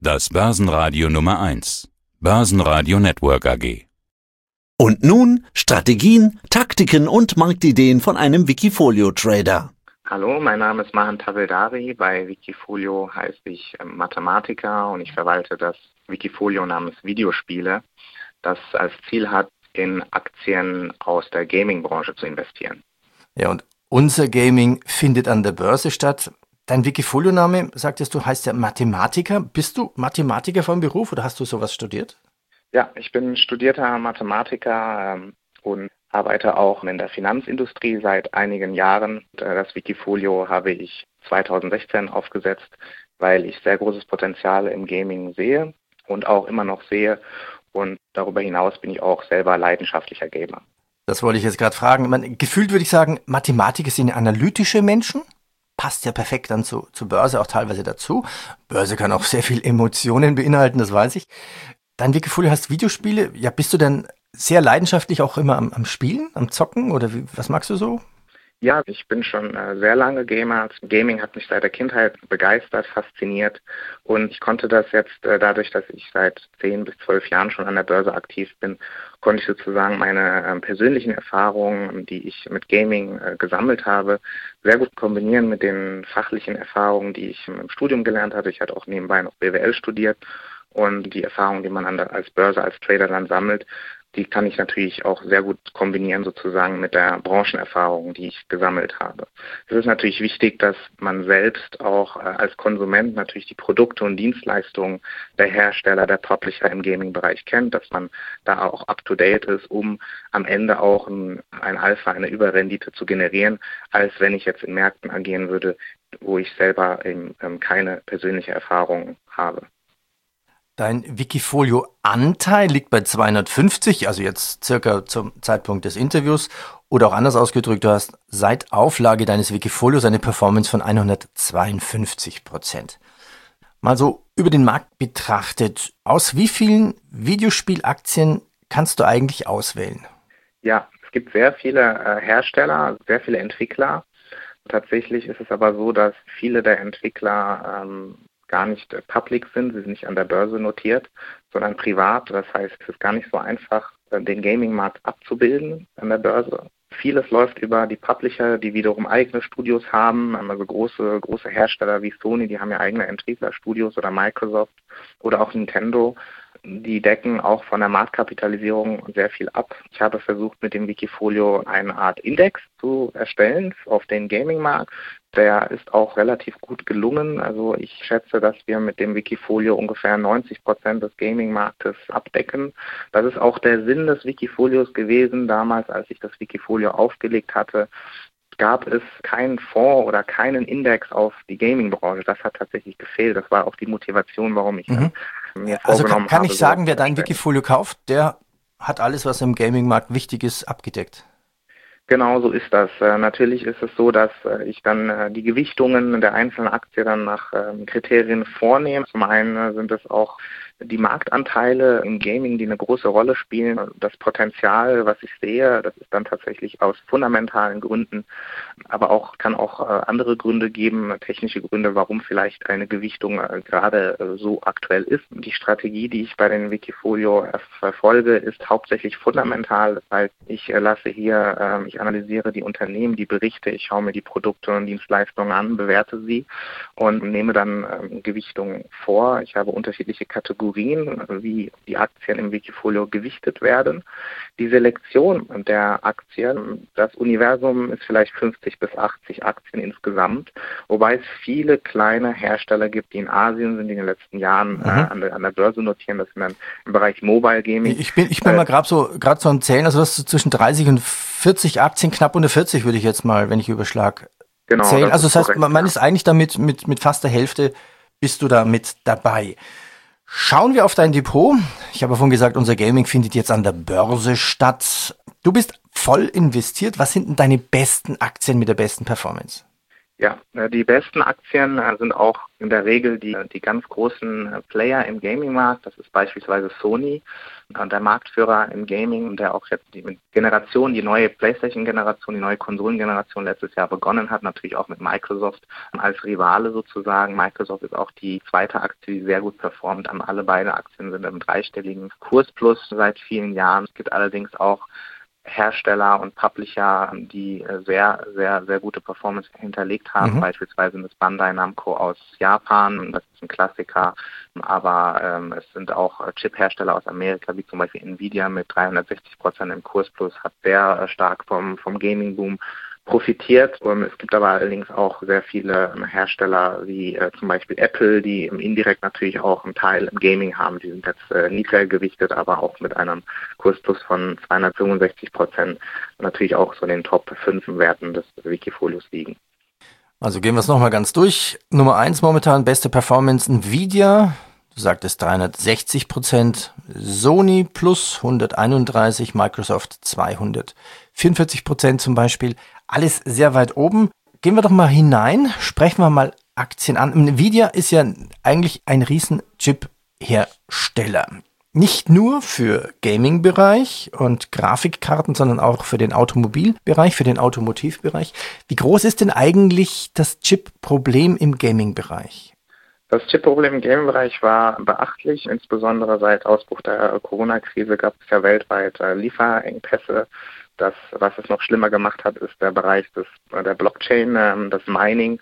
Das Börsenradio Nummer 1. Börsenradio Network AG. Und nun Strategien, Taktiken und Marktideen von einem Wikifolio-Trader. Hallo, mein Name ist Mahan Tabeldari. Bei Wikifolio heiße ich Mathematiker und ich verwalte das Wikifolio namens Videospiele, das als Ziel hat, in Aktien aus der Gaming-Branche zu investieren. Ja, und unser Gaming findet an der Börse statt. Dein Wikifolio-Name, sagtest du, heißt ja Mathematiker. Bist du Mathematiker vom Beruf oder hast du sowas studiert? Ja, ich bin studierter Mathematiker und arbeite auch in der Finanzindustrie seit einigen Jahren. Das Wikifolio habe ich 2016 aufgesetzt, weil ich sehr großes Potenzial im Gaming sehe und auch immer noch sehe. Und darüber hinaus bin ich auch selber leidenschaftlicher Gamer. Das wollte ich jetzt gerade fragen. Gefühlt würde ich sagen, Mathematiker sind analytische Menschen. Passt ja perfekt dann zur Börse auch teilweise dazu. Börse kann auch sehr viel Emotionen beinhalten, das weiß ich. Dein Wikifolio heißt Videospiele. Ja, bist du denn sehr leidenschaftlich auch immer am Spielen, am Zocken oder was magst du so? Ja, ich bin schon sehr lange Gamer. Gaming hat mich seit der Kindheit begeistert, fasziniert und ich konnte das jetzt dadurch, dass ich seit 10 bis 12 Jahren schon an der Börse aktiv bin, konnte ich sozusagen meine persönlichen Erfahrungen, die ich mit Gaming gesammelt habe, sehr gut kombinieren mit den fachlichen Erfahrungen, die ich im Studium gelernt hatte. Ich hatte auch nebenbei noch BWL studiert und die Erfahrungen, die man als Börse, als Trader dann sammelt, die kann ich natürlich auch sehr gut kombinieren sozusagen mit der Branchenerfahrung, die ich gesammelt habe. Es ist natürlich wichtig, dass man selbst auch als Konsument natürlich die Produkte und Dienstleistungen der Hersteller, der Publisher im Gaming-Bereich kennt, dass man da auch up-to-date ist, um am Ende auch ein Alpha, eine Überrendite zu generieren, als wenn ich jetzt in Märkten agieren würde, wo ich selber eben keine persönliche Erfahrung habe. Dein Wikifolio-Anteil liegt bei 250, also jetzt circa zum Zeitpunkt des Interviews. Oder auch anders ausgedrückt, du hast seit Auflage deines Wikifolios eine Performance von 152%. Mal so über den Markt betrachtet, aus wie vielen Videospielaktien kannst du eigentlich auswählen? Ja, es gibt sehr viele Hersteller, sehr viele Entwickler. Tatsächlich ist es aber so, dass viele der Entwickler gar nicht public sind, sie sind nicht an der Börse notiert, sondern privat. Das heißt, es ist gar nicht so einfach, den Gaming-Markt abzubilden an der Börse. Vieles läuft über die Publisher, die wiederum eigene Studios haben, also große Hersteller wie Sony, die haben ja eigene Entwicklerstudios oder Microsoft oder auch Nintendo. Die decken auch von der Marktkapitalisierung sehr viel ab. Ich habe versucht, mit dem Wikifolio eine Art Index zu erstellen auf den Gaming-Markt. Der ist auch relativ gut gelungen. Also ich schätze, dass wir mit dem Wikifolio ungefähr 90% des Gaming-Marktes abdecken. Das ist auch der Sinn des Wikifolios gewesen. Damals, als ich das Wikifolio aufgelegt hatte, gab es keinen Fonds oder keinen Index auf die Gaming-Branche. Das hat tatsächlich gefehlt. Das war auch die Motivation, warum ich mir vorgenommen habe. Also kann ich sagen, wer dein Wikifolio kauft, der hat alles, was im Gaming-Markt wichtig ist, abgedeckt? Genau so ist das. Natürlich ist es so, dass ich dann die Gewichtungen der einzelnen Aktien dann nach Kriterien vornehme. Zum einen sind es auch die Marktanteile im Gaming, die eine große Rolle spielen. Das Potenzial, was ich sehe, das ist dann tatsächlich aus fundamentalen Gründen, aber auch kann auch andere Gründe geben, technische Gründe, warum vielleicht eine Gewichtung gerade so aktuell ist. Die Strategie, die ich bei den Wikifolio verfolge, ist hauptsächlich fundamental. Das heißt, ich analysiere die Unternehmen, die Berichte, ich schaue mir die Produkte und Dienstleistungen an, bewerte sie und nehme dann Gewichtungen vor. Ich habe unterschiedliche Kategorien, wie die Aktien im Wikifolio gewichtet werden. Die Selektion der Aktien, das Universum ist vielleicht 50 bis 80 Aktien insgesamt, wobei es viele kleine Hersteller gibt, die in Asien sind, die in den letzten Jahren an der Börse notieren. Das sind dann im Bereich Mobile Gaming. Ich bin mal gerade so am Zählen, also das ist zwischen 30 und 40 Aktien, knapp unter 40 würde ich jetzt mal, wenn ich überschlag, zählen. Also das heißt, man ist eigentlich damit mit fast der Hälfte bist du da mit dabei. Schauen wir auf dein Depot. Ich habe ja vorhin gesagt, unser Gaming findet jetzt an der Börse statt. Du bist voll investiert. Was sind denn deine besten Aktien mit der besten Performance? Ja, die besten Aktien sind auch in der Regel die ganz großen Player im Gaming-Markt. Das ist beispielsweise Sony, der Marktführer im Gaming, der auch jetzt die Generation, die neue PlayStation-Generation, die neue Konsolengeneration letztes Jahr begonnen hat, natürlich auch mit Microsoft als Rivale sozusagen. Microsoft ist auch die zweite Aktie, die sehr gut performt. Alle beide Aktien sind im dreistelligen Kursplus seit vielen Jahren. Es gibt allerdings auch Hersteller und Publisher, die sehr, sehr, sehr gute Performance hinterlegt haben. Beispielsweise das Bandai Namco aus Japan, das ist ein Klassiker. Aber es sind auch Chip-Hersteller aus Amerika, wie zum Beispiel Nvidia mit 360% im Kursplus, hat sehr stark vom Gaming-Boom profitiert. Es gibt aber allerdings auch sehr viele Hersteller wie zum Beispiel Apple, die indirekt natürlich auch einen Teil im Gaming haben. Die sind jetzt niedriger gewichtet, aber auch mit einem Kursplus von 265% natürlich auch so in den Top 5 Werten des Wikifolios liegen. Also gehen wir es nochmal ganz durch. Nummer 1 momentan, beste Performance Nvidia. Du sagtest 360%, Sony plus 131, Microsoft 244% zum Beispiel. Alles sehr weit oben. Gehen wir doch mal hinein, sprechen wir mal Aktien an. Nvidia ist ja eigentlich ein riesen Chip-Hersteller. Nicht nur für Gaming-Bereich und Grafikkarten, sondern auch für den Automobilbereich, für den Automotivbereich. Wie groß ist denn eigentlich das Chip-Problem im Gaming-Bereich? Das Chip-Problem im Gaming-Bereich war beachtlich. Insbesondere seit Ausbruch der Corona-Krise gab es ja weltweit Lieferengpässe. Was es noch schlimmer gemacht hat, ist der Bereich der Blockchain, das Mining.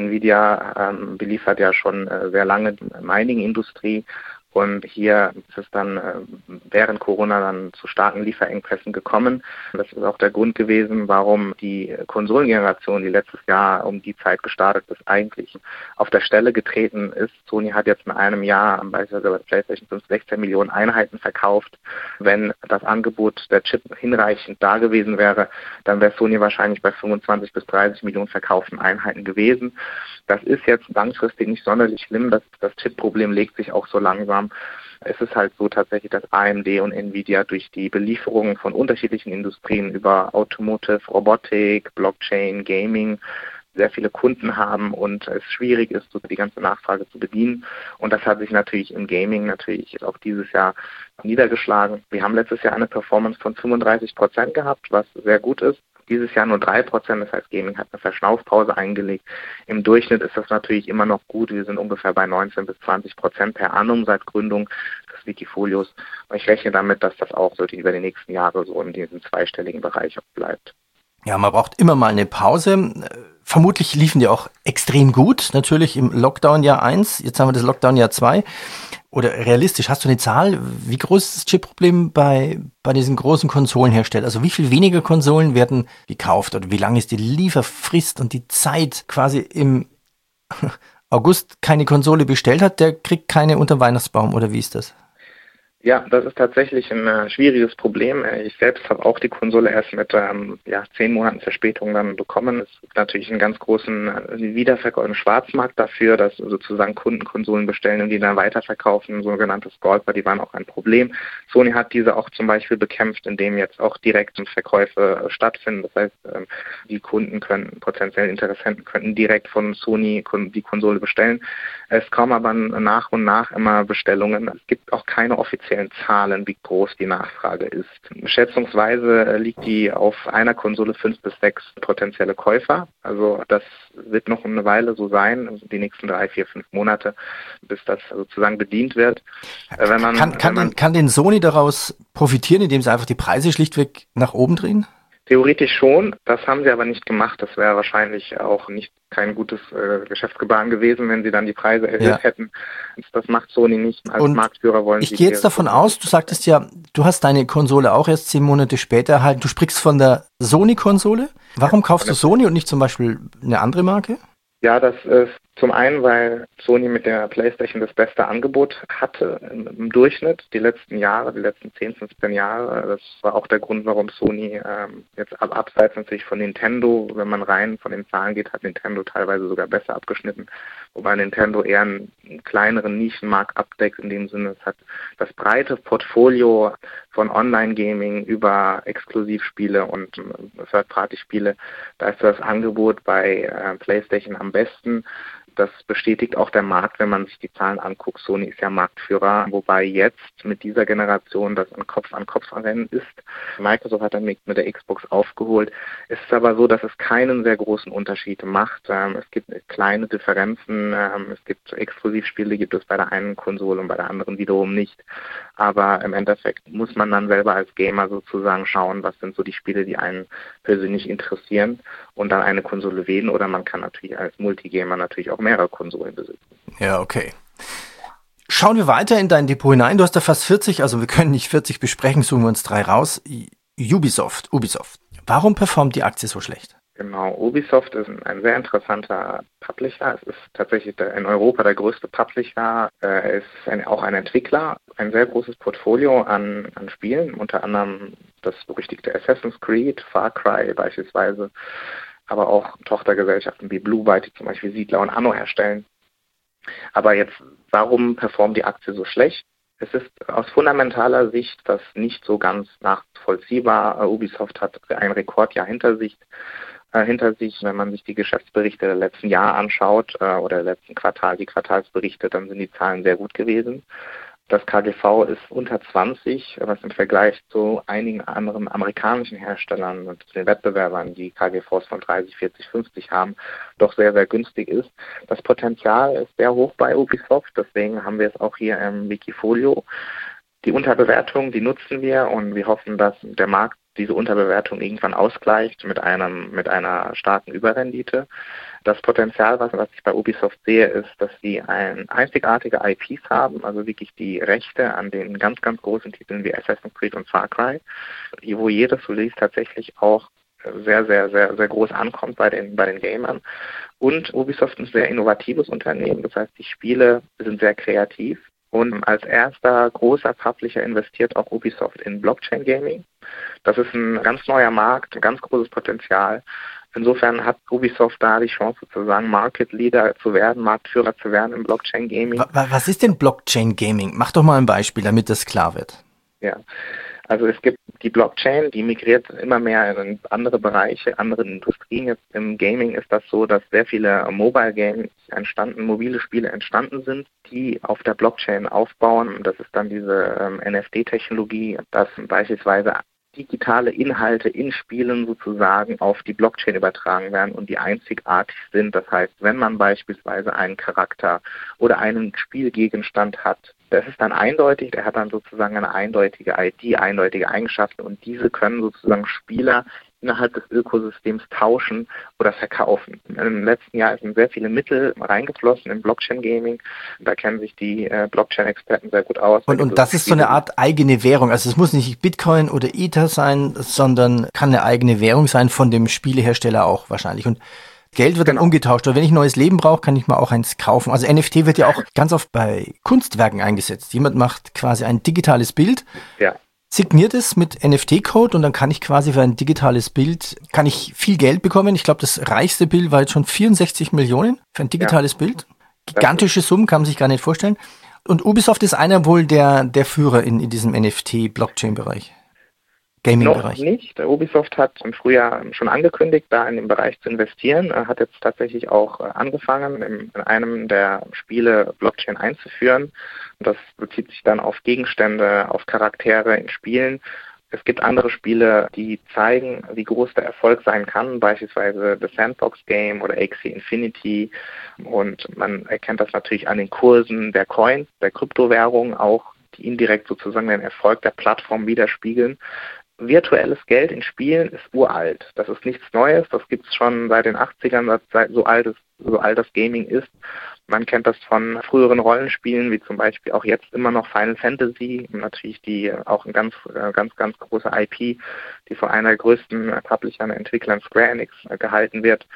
Nvidia beliefert ja schon sehr lange die Mining-Industrie. Und hier ist es dann während Corona dann zu starken Lieferengpässen gekommen. Das ist auch der Grund gewesen, warum die Konsolengeneration, die letztes Jahr um die Zeit gestartet ist, eigentlich auf der Stelle getreten ist. Sony hat jetzt in einem Jahr beispielsweise bei PlayStation 5 16 Millionen Einheiten verkauft. Wenn das Angebot der Chip hinreichend da gewesen wäre, dann wäre Sony wahrscheinlich bei 25 bis 30 Millionen verkauften Einheiten gewesen. Das ist jetzt langfristig nicht sonderlich schlimm. Das Chip-Problem legt sich auch so langsam. Es ist halt so tatsächlich, dass AMD und Nvidia durch die Belieferungen von unterschiedlichen Industrien über Automotive, Robotik, Blockchain, Gaming sehr viele Kunden haben und es schwierig ist, die ganze Nachfrage zu bedienen. Und das hat sich natürlich im Gaming natürlich auch dieses Jahr niedergeschlagen. Wir haben letztes Jahr eine Performance von 35% gehabt, was sehr gut ist. Dieses Jahr nur 3%, das heißt, Gaming hat eine Verschnaufpause eingelegt. Im Durchschnitt ist das natürlich immer noch gut. Wir sind ungefähr bei 19 bis 20% per annum seit Gründung des Wikifolios. Und ich rechne damit, dass das auch so über die nächsten Jahre so in diesem zweistelligen Bereich bleibt. Ja, man braucht immer mal eine Pause. Vermutlich liefen die auch extrem gut, natürlich im Lockdown-Jahr 1. Jetzt haben wir das Lockdown-Jahr 2. Oder realistisch, hast du eine Zahl? Wie groß ist das Chip-Problem bei diesen großen Konsolenherstellern? Also wie viel weniger Konsolen werden gekauft? Oder wie lang ist die Lieferfrist und die Zeit quasi im August keine Konsole bestellt hat, der kriegt keine unter Weihnachtsbaum? Oder wie ist das? Ja, das ist tatsächlich ein schwieriges Problem. Ich selbst habe auch die Konsole erst mit 10 Monaten Verspätung dann bekommen. Es gibt natürlich einen ganz großen Wiederverkauf im Schwarzmarkt dafür, dass sozusagen Kunden Konsolen bestellen und die dann weiterverkaufen. Sogenannte Scalper, die waren auch ein Problem. Sony hat diese auch zum Beispiel bekämpft, indem jetzt auch direkt Verkäufe stattfinden. Das heißt, die Kunden potenziellen Interessenten könnten direkt von Sony die Konsole bestellen. Es kommen aber nach und nach immer Bestellungen. Es gibt auch keine offiziellen Zahlen, wie groß die Nachfrage ist. Schätzungsweise liegt die auf einer Konsole 5 bis 6 potenzielle Käufer. Also das wird noch eine Weile so sein, also die nächsten 3, 4, 5 Monate, bis das sozusagen bedient wird. Kann denn Sony daraus profitieren, indem sie einfach die Preise schlichtweg nach oben drehen? Theoretisch schon, das haben sie aber nicht gemacht. Das wäre wahrscheinlich auch kein gutes Geschäftsgebaren gewesen, wenn sie dann die Preise erhöht hätten. Das macht Sony nicht. Als Marktführer wollen sie. Ich gehe jetzt davon aus, du sagtest ja, du hast deine Konsole auch erst 10 Monate später erhalten. Du sprichst von der Sony-Konsole. Warum kaufst du Sony und nicht zum Beispiel eine andere Marke? Ja, das ist zum einen, weil Sony mit der PlayStation das beste Angebot hatte im Durchschnitt, die letzten 10, 15 Jahre. Das war auch der Grund, warum Sony jetzt abseits natürlich von Nintendo, wenn man rein von den Zahlen geht, hat Nintendo teilweise sogar besser abgeschnitten. wobei Nintendo eher einen kleineren Nischenmarkt abdeckt, in dem Sinne, es hat das breite Portfolio von Online-Gaming über Exklusivspiele und Third-Party-Spiele. Da ist das Angebot bei PlayStation am besten. Das bestätigt auch der Markt, wenn man sich die Zahlen anguckt. Sony ist ja Marktführer, wobei jetzt mit dieser Generation das ein Kopf-an-Kopf-Rennen ist. Microsoft hat dann mit der Xbox aufgeholt. Es ist aber so, dass es keinen sehr großen Unterschied macht. Es gibt kleine Differenzen. Es gibt Exklusivspiele, gibt es bei der einen Konsole und bei der anderen wiederum nicht. Aber im Endeffekt muss man dann selber als Gamer sozusagen schauen, was sind so die Spiele, die einen persönlich interessieren und dann eine Konsole wählen. Oder man kann natürlich als Multigamer natürlich auch mehrere Konsolen besitzen. Ja, okay. Schauen wir weiter in dein Depot hinein. Du hast da fast 40, also wir können nicht 40 besprechen, suchen wir uns 3 raus. Ubisoft. Warum performt die Aktie so schlecht? Genau, Ubisoft ist ein sehr interessanter Publisher. Es ist tatsächlich in Europa der größte Publisher. Er ist auch ein Entwickler, ein sehr großes Portfolio an Spielen, unter anderem das berüchtigte Assassin's Creed, Far Cry beispielsweise, aber auch Tochtergesellschaften wie Blue Byte, die zum Beispiel Siedler und Anno herstellen. Aber jetzt, warum performt die Aktie so schlecht? Es ist aus fundamentaler Sicht das nicht so ganz nachvollziehbar. Ubisoft hat ein Rekordjahr hinter sich. Wenn man sich die Geschäftsberichte der letzten Jahre anschaut oder der letzten die Quartalsberichte, dann sind die Zahlen sehr gut gewesen. Das KGV ist unter 20, was im Vergleich zu einigen anderen amerikanischen Herstellern und zu den Wettbewerbern, die KGVs von 30, 40, 50 haben, doch sehr, sehr günstig ist. Das Potenzial ist sehr hoch bei Ubisoft, deswegen haben wir es auch hier im Wikifolio. Die Unterbewertung, die nutzen wir und wir hoffen, dass der Markt diese Unterbewertung irgendwann ausgleicht mit einer starken Überrendite. Das Potenzial, was ich bei Ubisoft sehe, ist, dass sie einzigartige IPs haben, also wirklich die Rechte an den ganz, ganz großen Titeln wie Assassin's Creed und Far Cry, wo jedes Release tatsächlich auch sehr, sehr, sehr, sehr groß ankommt bei den Gamern. Und Ubisoft ist ein sehr innovatives Unternehmen, das heißt, die Spiele sind sehr kreativ. Und als erster großer Publisher investiert auch Ubisoft in Blockchain Gaming. Das ist ein ganz neuer Markt, ein ganz großes Potenzial. Insofern hat Ubisoft da die Chance sozusagen Market Leader zu werden, Marktführer zu werden im Blockchain Gaming. Was ist denn Blockchain Gaming? Mach doch mal ein Beispiel, damit das klar wird. Ja, also es gibt die Blockchain, die migriert immer mehr in andere Bereiche, andere Industrien. Jetzt im Gaming ist das so, dass sehr viele Mobile Games mobile Spiele entstanden sind, die auf der Blockchain aufbauen. Das ist dann diese NFT-Technologie, dass beispielsweise digitale Inhalte in Spielen sozusagen auf die Blockchain übertragen werden und die einzigartig sind. Das heißt, wenn man beispielsweise einen Charakter oder einen Spielgegenstand hat, das ist dann eindeutig, der hat dann sozusagen eine eindeutige ID, eindeutige Eigenschaften und diese können sozusagen Spieler innerhalb des Ökosystems tauschen oder verkaufen. Im letzten Jahr sind sehr viele Mittel reingeflossen im Blockchain-Gaming. Da kennen sich die Blockchain-Experten sehr gut aus. Und das ist so eine Art eigene Währung. Also es muss nicht Bitcoin oder Ether sein, sondern kann eine eigene Währung sein von dem Spielehersteller auch wahrscheinlich. Und Geld wird dann umgetauscht. Oder wenn ich neues Leben brauche, kann ich mal auch eins kaufen. Also NFT wird ja auch ganz oft bei Kunstwerken eingesetzt. Jemand macht quasi ein digitales Bild. Ja. Signiert es mit NFT-Code und dann kann ich quasi für ein digitales Bild, kann ich viel Geld bekommen. Ich glaube, das reichste Bild war jetzt schon 64 Millionen für ein digitales Bild. Gigantische Summen, kann man sich gar nicht vorstellen. Und Ubisoft ist einer wohl der Führer in diesem NFT-Blockchain-Bereich. Gaming-Bereich. Noch nicht. Ubisoft hat im Frühjahr schon angekündigt, da in den Bereich zu investieren. Hat jetzt tatsächlich auch angefangen, in einem der Spiele Blockchain einzuführen. Das bezieht sich dann auf Gegenstände, auf Charaktere in Spielen. Es gibt andere Spiele, die zeigen, wie groß der Erfolg sein kann, beispielsweise The Sandbox Game oder Axie Infinity. Und man erkennt das natürlich an den Kursen der Coins, der Kryptowährungen auch, die indirekt sozusagen den Erfolg der Plattform widerspiegeln. Virtuelles Geld in Spielen ist uralt. Das ist nichts Neues. Das gibt es schon seit den 80ern, so alt das Gaming ist. Man kennt das von früheren Rollenspielen, wie zum Beispiel auch jetzt immer noch Final Fantasy. Natürlich die auch ein ganz große IP, die von einer der größten Publishern, Entwicklern Square Enix gehalten wird.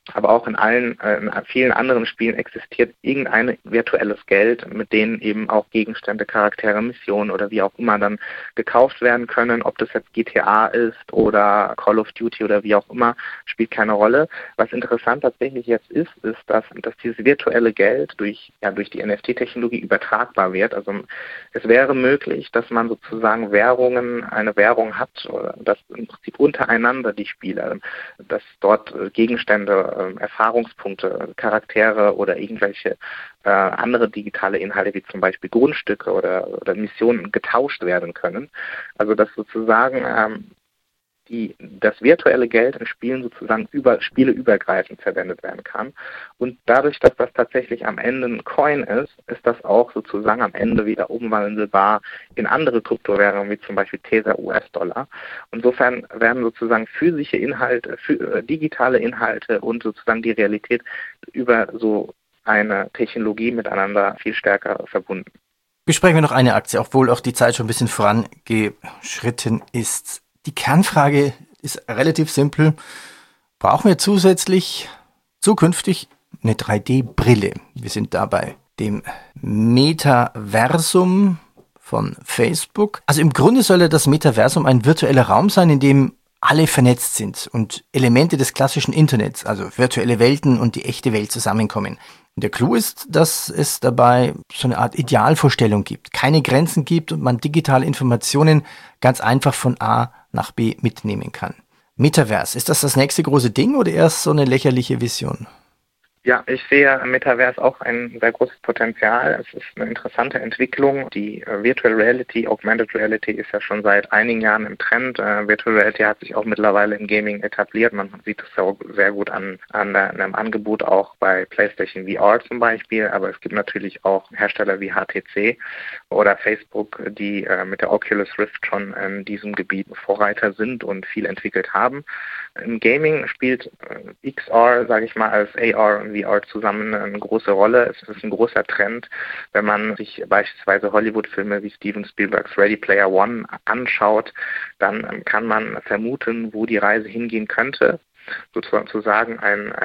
aber auch in vielen anderen Spielen existiert irgendein virtuelles Geld, mit denen eben auch Gegenstände, Charaktere, Missionen oder wie auch immer dann gekauft werden können. Ob das jetzt GTA ist oder Call of Duty oder wie auch immer, spielt keine Rolle. Was interessant tatsächlich jetzt ist, dass dieses virtuelle Geld durch die NFT-Technologie übertragbar wird. Also es wäre möglich, dass man sozusagen eine Währung hat, oder dass im Prinzip untereinander die Spieler, dass dort Gegenstände, Erfahrungspunkte, Charaktere oder irgendwelche andere digitale Inhalte wie zum Beispiel Grundstücke oder Missionen getauscht werden können. Also dass sozusagen das virtuelle Geld in Spielen sozusagen spieleübergreifend verwendet werden kann. Und dadurch, dass das tatsächlich am Ende ein Coin ist das auch sozusagen am Ende wieder umwandelbar in andere Kryptowährungen, wie zum Beispiel Tether, US-Dollar. Insofern werden sozusagen physische Inhalte, digitale Inhalte und sozusagen die Realität über so eine Technologie miteinander viel stärker verbunden. Besprechen wir noch eine Aktie, obwohl auch die Zeit schon ein bisschen vorangeschritten ist. Die Kernfrage ist relativ simpel. Brauchen wir zukünftig eine 3D-Brille? Wir sind da bei dem Metaversum von Facebook. Also im Grunde soll das Metaversum ein virtueller Raum sein, in dem alle vernetzt sind und Elemente des klassischen Internets, also virtuelle Welten und die echte Welt zusammenkommen. Und der Clou ist, dass es dabei so eine Art Idealvorstellung gibt, keine Grenzen gibt und man digitale Informationen ganz einfach von A nach B mitnehmen kann. Metaverse, ist das nächste große Ding oder erst so eine lächerliche Vision? Ja, ich sehe im Metaverse auch ein sehr großes Potenzial. Es ist eine interessante Entwicklung. Die Virtual Reality, Augmented Reality ist ja schon seit einigen Jahren im Trend. Virtual Reality hat sich auch mittlerweile im Gaming etabliert. Man sieht es auch sehr gut an einem Angebot auch bei PlayStation VR zum Beispiel. Aber es gibt natürlich auch Hersteller wie HTC oder Facebook, die mit der Oculus Rift schon in diesem Gebiet Vorreiter sind und viel entwickelt haben. Im Gaming spielt XR, sage ich mal, als AR und VR zusammen eine große Rolle. Es ist ein großer Trend, wenn man sich beispielsweise Hollywood-Filme wie Steven Spielbergs Ready Player One anschaut, dann kann man vermuten, wo die Reise hingehen könnte. Sozusagen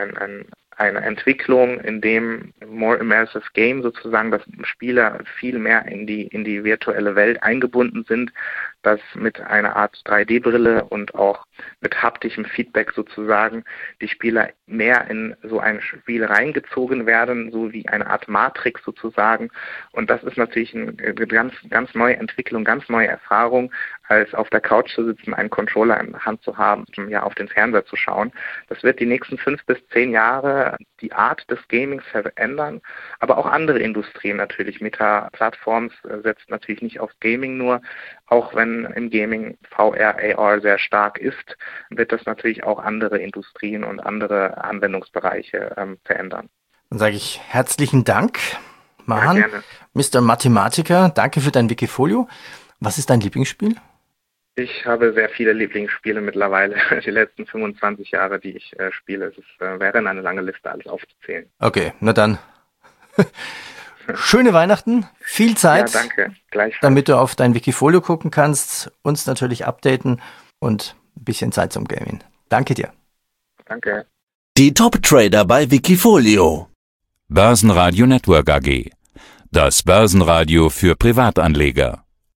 eine Entwicklung, in dem More Immersive Game sozusagen, dass Spieler viel mehr in die virtuelle Welt eingebunden sind, dass mit einer Art 3D-Brille und auch mit haptischem Feedback sozusagen die Spieler mehr in so ein Spiel reingezogen werden, so wie eine Art Matrix sozusagen. Und das ist natürlich eine ganz, ganz neue Entwicklung, ganz neue Erfahrung, als auf der Couch zu sitzen, einen Controller in der Hand zu haben, auf den Fernseher zu schauen. Das wird die nächsten 5 bis 10 Jahre die Art des Gamings verändern, aber auch andere Industrien natürlich. Meta-Plattforms setzt natürlich nicht auf Gaming nur, auch wenn im Gaming VR, AR sehr stark ist, wird das natürlich auch andere Industrien und andere Anwendungsbereiche verändern. Dann sage ich herzlichen Dank, Mahan, ja, gerne. Mr. Mathematiker, danke für dein Wikifolio. Was ist dein Lieblingsspiel? Ich habe sehr viele Lieblingsspiele mittlerweile, die letzten 25 Jahre, die ich spiele. Es wäre eine lange Liste, alles aufzuzählen. Okay, na dann. Schöne Weihnachten, viel Zeit, ja, danke. Gleichfalls. Damit du auf dein Wikifolio gucken kannst, uns natürlich updaten und ein bisschen Zeit zum Gaming. Danke dir. Danke. Die Top-Trader bei Wikifolio. Börsenradio Network AG. Das Börsenradio für Privatanleger.